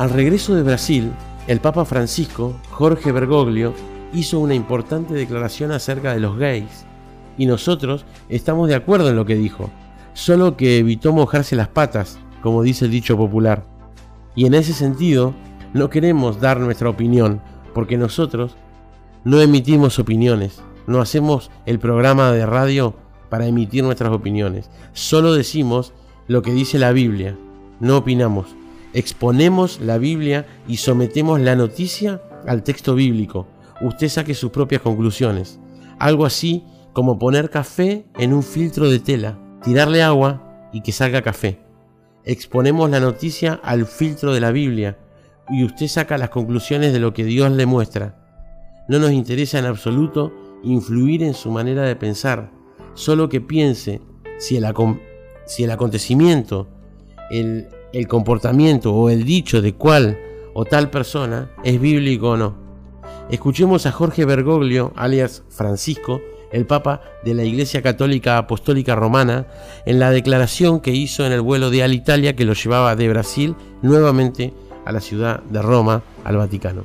Al regreso de Brasil, el Papa Francisco, Jorge Bergoglio, hizo una importante declaración acerca de los gays, y nosotros estamos de acuerdo en lo que dijo, solo que evitó mojarse las patas, como dice el dicho popular. Y en ese sentido, no queremos dar nuestra opinión, porque nosotros no emitimos opiniones, no hacemos el programa de radio para emitir nuestras opiniones, solo decimos lo que dice la Biblia, no opinamos, exponemos la Biblia y sometemos la noticia al texto bíblico. Usted saque sus propias conclusiones, algo así como poner café en un filtro de tela, tirarle agua y que salga café. Exponemos la noticia al filtro de la Biblia y usted saca las conclusiones de lo que Dios le muestra. No nos interesa en absoluto influir en su manera de pensar, solo que piense si el acontecimiento, el comportamiento o el dicho de cual o tal persona es bíblico o no. Escuchemos a Jorge Bergoglio, alias Francisco, el Papa de la Iglesia Católica Apostólica Romana, en la declaración que hizo en el vuelo de Alitalia que lo llevaba de Brasil nuevamente a la ciudad de Roma, al Vaticano.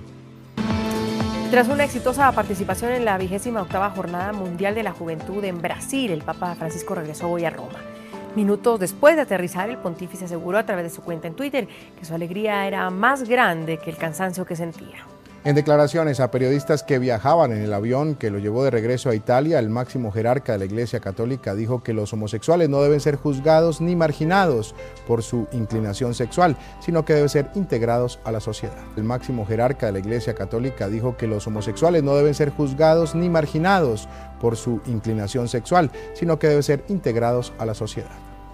Tras una exitosa participación en la 28ª Jornada Mundial de la Juventud en Brasil, el Papa Francisco regresó hoy a Roma. Minutos después de aterrizar, el pontífice aseguró a través de su cuenta en Twitter que su alegría era más grande que el cansancio que sentía. En declaraciones a periodistas que viajaban en el avión que lo llevó de regreso a Italia, el máximo jerarca de la Iglesia Católica dijo que los homosexuales no deben ser juzgados ni marginados por su inclinación sexual, sino que deben ser integrados a la sociedad. El máximo jerarca de la Iglesia Católica dijo que los homosexuales no deben ser juzgados ni marginados por su inclinación sexual, sino que deben ser integrados a la sociedad.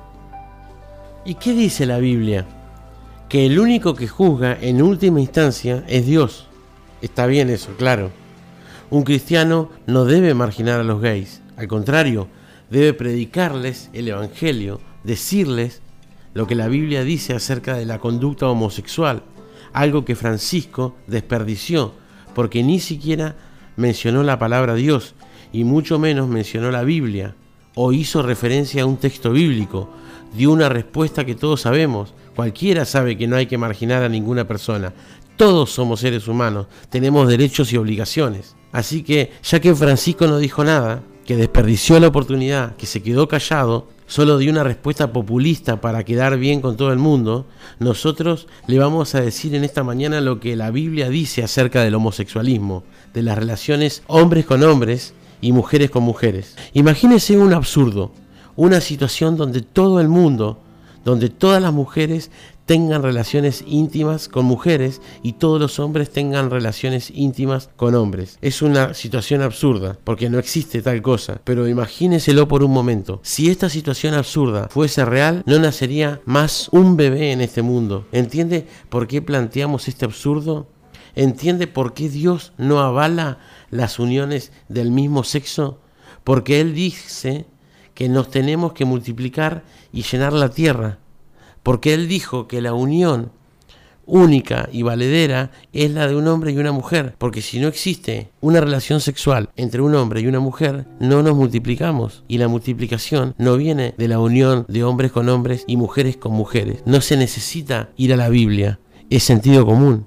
¿Y qué dice la Biblia? Que el único que juzga en última instancia es Dios. Está bien eso, claro. Un cristiano no debe marginar a los gays. Al contrario, debe predicarles el evangelio, decirles lo que la Biblia dice acerca de la conducta homosexual, algo que Francisco desperdició, porque ni siquiera mencionó la palabra Dios, y mucho menos mencionó la Biblia, o hizo referencia a un texto bíblico. Dio una respuesta que todos sabemos. Cualquiera sabe que no hay que marginar a ninguna persona. Todos somos seres humanos, tenemos derechos y obligaciones. Así que, ya que Francisco no dijo nada, que desperdició la oportunidad, que se quedó callado, solo dio una respuesta populista para quedar bien con todo el mundo, nosotros le vamos a decir en esta mañana lo que la Biblia dice acerca del homosexualismo, de las relaciones hombres con hombres y mujeres con mujeres. Imagínense un absurdo, una situación donde todo el mundo, donde todas las mujeres tengan relaciones íntimas con mujeres y todos los hombres tengan relaciones íntimas con hombres. Es una situación absurda, porque no existe tal cosa, pero imagínenselo por un momento. Si esta situación absurda fuese real, no nacería más un bebé en este mundo. ¿Entiende por qué planteamos este absurdo? ¿Entiende por qué Dios no avala las uniones del mismo sexo? Porque Él dice que nos tenemos que multiplicar y llenar la tierra. Porque Él dijo que la unión única y valedera es la de un hombre y una mujer. Porque si no existe una relación sexual entre un hombre y una mujer, no nos multiplicamos. Y la multiplicación no viene de la unión de hombres con hombres y mujeres con mujeres. No se necesita ir a la Biblia, es sentido común.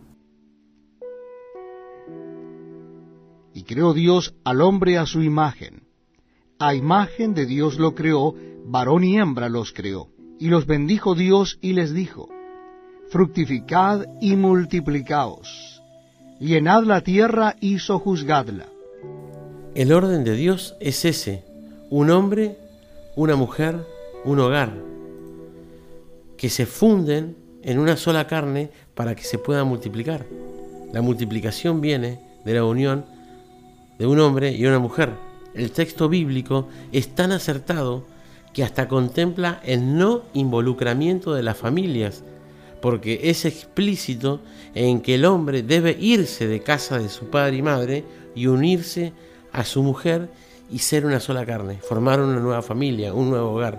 Y creó Dios al hombre a su imagen. A imagen de Dios lo creó, varón y hembra los creó. Y los bendijo Dios y les dijo: fructificad y multiplicaos, llenad la tierra y sojuzgadla. El orden de Dios es ese: un hombre, una mujer, un hogar, que se funden en una sola carne para que se puedan multiplicar. La multiplicación viene de la unión de un hombre y una mujer. El texto bíblico es tan acertado que hasta contempla el no involucramiento de las familias, porque es explícito en que el hombre debe irse de casa de su padre y madre y unirse a su mujer y ser una sola carne, formar una nueva familia, un nuevo hogar.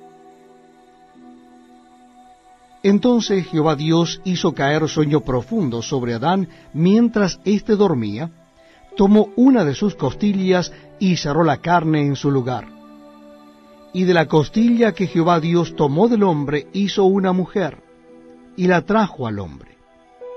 Entonces Jehová Dios hizo caer sueño profundo sobre Adán mientras éste dormía, tomó una de sus costillas y cerró la carne en su lugar. Y de la costilla que Jehová Dios tomó del hombre hizo una mujer, y la trajo al hombre.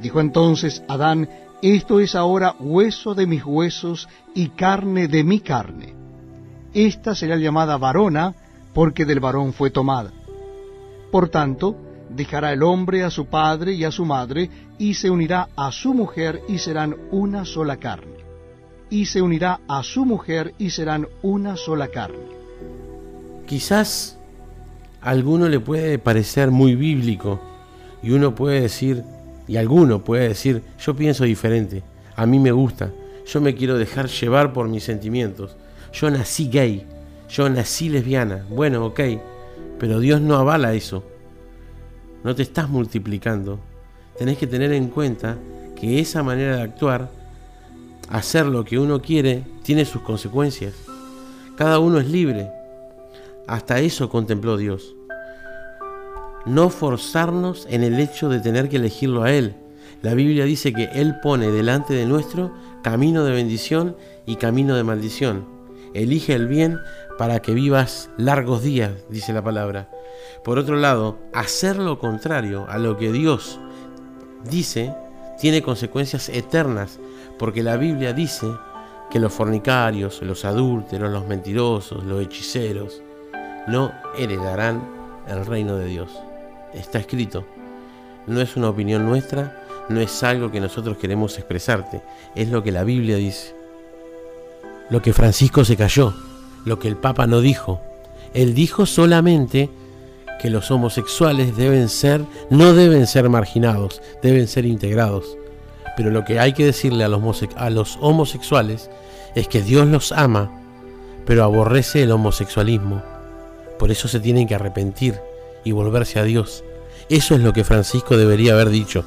Dijo entonces Adán: esto es ahora hueso de mis huesos y carne de mi carne. Esta será llamada varona, porque del varón fue tomada. Por tanto, dejará el hombre a su padre y a su madre, y se unirá a su mujer, y serán una sola carne. Y se unirá a su mujer, y serán una sola carne. Quizás a alguno le puede parecer muy bíblico, y uno puede decir, y alguno puede decir: yo pienso diferente, a mí me gusta, yo me quiero dejar llevar por mis sentimientos, yo nací gay, yo nací lesbiana. Bueno, ok, pero Dios no avala eso. No te estás multiplicando. Tenés que tener en cuenta que esa manera de actuar, hacer lo que uno quiere, tiene sus consecuencias. Cada uno es libre. Hasta eso contempló Dios. No forzarnos en el hecho de tener que elegirlo a Él. La Biblia dice que Él pone delante de nuestro camino de bendición y camino de maldición. Elige el bien para que vivas largos días, dice la palabra. Por otro lado, hacer lo contrario a lo que Dios dice tiene consecuencias eternas, porque la Biblia dice que los fornicarios, los adúlteros, los mentirosos, los hechiceros no heredarán el reino de Dios. Está escrito. No es una opinión nuestra, no es algo que nosotros queremos expresarte, es lo que la Biblia dice. Lo que Francisco se cayó, lo que el Papa no dijo. Él dijo solamente que los homosexuales no deben ser marginados, deben ser integrados. Pero lo que hay que decirle a los homosexuales es que Dios los ama, pero aborrece el homosexualismo. Por eso se tienen que arrepentir y volverse a Dios. Eso es lo que Francisco debería haber dicho.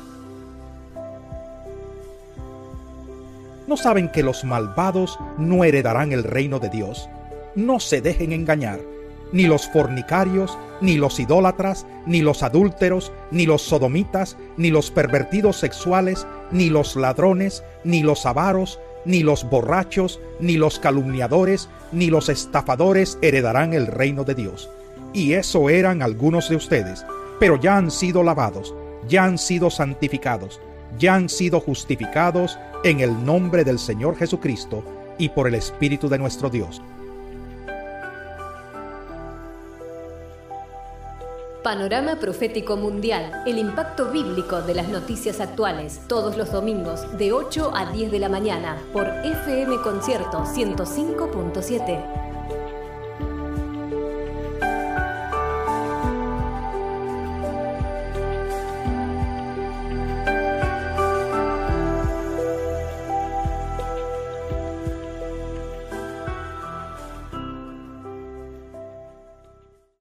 ¿No saben que los malvados no heredarán el reino de Dios? No se dejen engañar. Ni los fornicarios, ni los idólatras, ni los adúlteros, ni los sodomitas, ni los pervertidos sexuales, ni los ladrones, ni los avaros, ni los borrachos, ni los calumniadores, ni los estafadores heredarán el reino de Dios. Y eso eran algunos de ustedes, pero ya han sido lavados, ya han sido santificados, ya han sido justificados en el nombre del Señor Jesucristo y por el Espíritu de nuestro Dios. Panorama Profético Mundial, el impacto bíblico de las noticias actuales, todos los domingos de 8 a 10 de la mañana por FM Concierto 105.7.